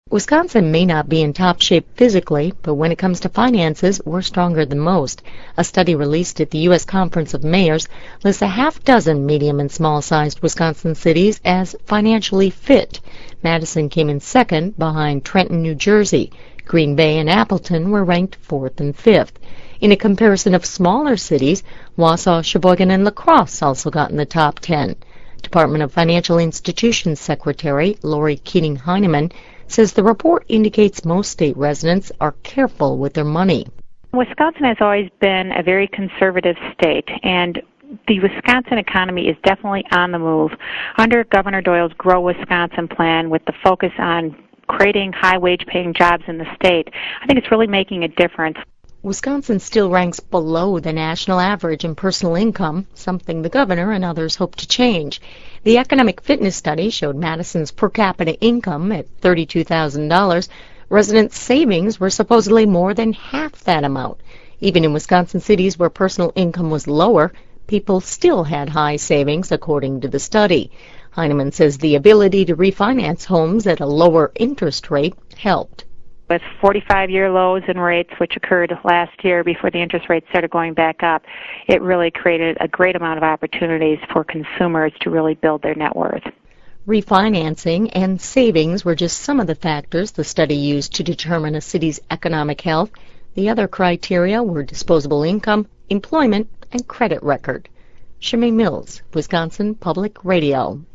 Wisconsin may not be in top shape physically, but when it comes to finances, we're stronger than most. A study released at the U.S. Conference of Mayors lists a half dozen medium and small-sized Wisconsin cities as financially fit. Madison came in second behind Trenton, New Jersey. Green Bay and Appleton were ranked fourth and fifth. In a comparison of smaller cities, Wausau, Sheboygan, and La Crosse also got in the top 10. Department of Financial Institutions Secretary Lori Keating-Heineman says the report indicates most state residents are careful with their money. Wisconsin has always been a very conservative state, and the Wisconsin economy is definitely on the move. Under Governor Doyle's Grow Wisconsin plan, with the focus on creating high-wage-paying jobs in the state, I think it's really making a difference. Wisconsin still ranks below the national average in personal income, something the governor and others hope to change. The economic fitness study showed Madison's per capita income at $32,000. Residents' savings were supposedly more than half that amount. Even in Wisconsin cities where personal income was lower, people still had high savings, according to the study. Heineman says the ability to refinance homes at a lower interest rate helped. With 45-year lows in rates, which occurred last year before the interest rates started going back up, it really created a great amount of opportunities for consumers to really build their net worth. Refinancing and savings were just some of the factors the study used to determine a city's economic health. The other criteria were disposable income, employment, and credit record. Shimei Mills, Wisconsin Public Radio.